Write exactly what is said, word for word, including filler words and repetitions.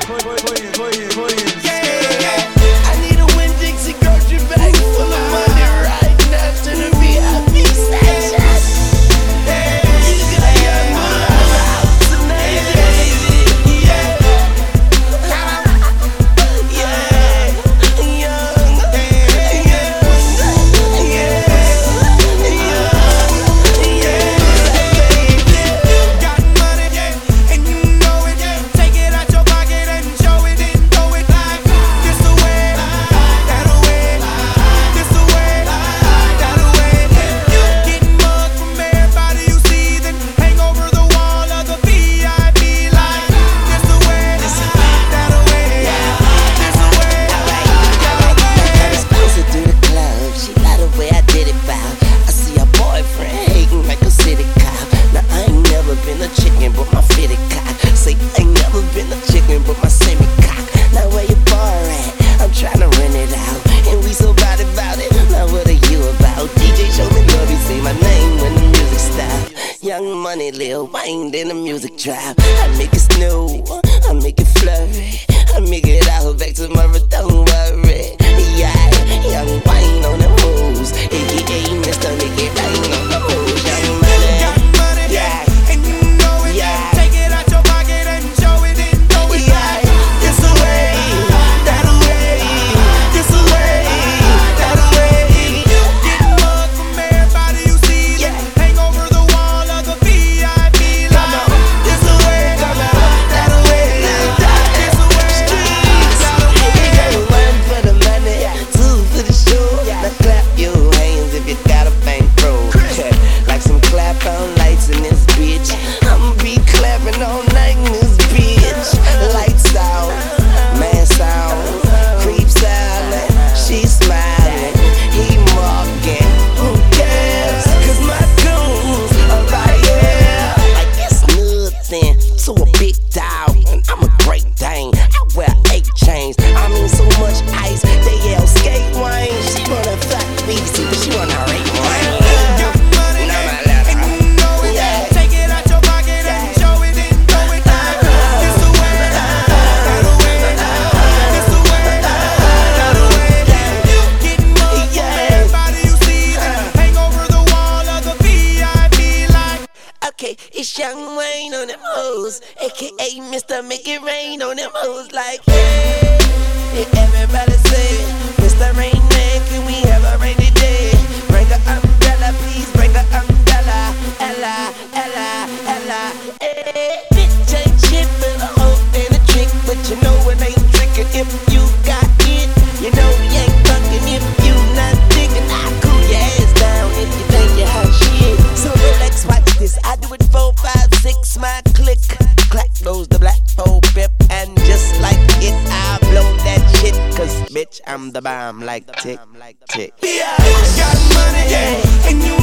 I need a Winn-Dixie grocery bag full of money right now to the V I P section. You got young boys out tonight, baby. Yeah, yeah, young, young, yeah, yeah, baby. Got money, yeah, and you know it. Take it out your pocket and show it and throw it like this the way, that the way, this the way, that the way. You getting mugged from everybody you see, then hang over the wall of the V I P like this the way, that the way, this the way, that the way. Explosive through the club, she love the way I did it, foul. I see a boyfriend hating like a city cop. Now I ain't never been a chicken, but my fitted cock. Say I ain't never been a chicken, but my semi cock. Now where your bar at? I'm tryna rent it out, and we so bad about it. Now what are you about? D J show me love, he say my name when the music stop. Young Money, Lil Wayne, then the music drop. I make it snow, I make it flurry, I make it out back tomorrow, don't worry. Yeah, Young Wayne on the moves, A K A Mister Make It Rain on the moves. Young Money, Got money, yeah, and you know it. yeah. Take it out your pocket and show it and throw it like this the way, that the way, this the way, that the way. You getting mugged from everybody you see, then hang over the wall of the V I P like this the way, that the way, this the way, that the way. One for the money, two for the show. Now clap your hands if you got a bankroll. Like some clap on lights in this bitch. I'ma be clapping all night in this bitch. Lights out, mask out, creep silent, she smiling, he mocking. Who cares? Cause my goons are right here. Like it's nothing to a big dog, and I'm a great dane. I wear eight chains. I mean so much ice, they yell skate wine. She wanna fuck me, see, but she wanna rape wine. Got money, and you know it. Take it out your pocket and show it and throw it like this the way, that the way, this the way, that the way. You getting mugged from everybody you see, then hang over the wall of the V I P like. Okay, it's Young Wayne on them hoes, A K A Mister Make It Rain on them hoes. Like, hey, hey, everybody say, Mister Rain Man, can we have a rainy day? Bring a umbrella, please, bring a umbrella. Ella, Ella, Ella, hey. Bitch ain't shit but a hoe and a trick, but you know it ain't trickin' if you got it. You know you ain't fucking if you not digging. I cool your ass down if you think you hot shit. So relax, watch this. I do it four, five, six, my click. Clack goes the black pole pip, and just like it, I blow that shit. Cause bitch, I'm the bomb like tick, tick. Yeah, got money, yeah, and you